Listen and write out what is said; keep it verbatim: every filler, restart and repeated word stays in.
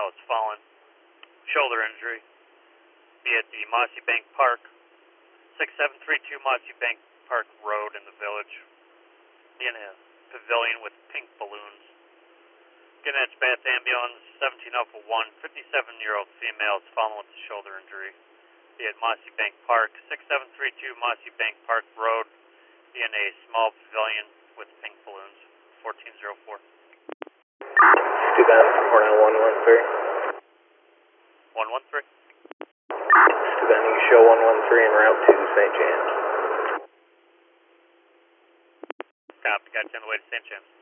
female has fallen. Shoulder injury. Be at the Mossy Bank Park, six seven three two Mossy Bank Park Road in the village. Be in a pavilion with pink balloons. Greenwich Bath Ambulance, seventeen Alpha one, fifty-seven-year-old female has fallen with a shoulder injury. Be at Mossy Bank Park, six seven three two Mossy Bank Park Road. Be in a small pavilion with pink balloons. fourteen oh four. Two bad four nine one one three. one one three. Two bad, you show one one three en route to Saint James. Copy, got you on the way to Saint James.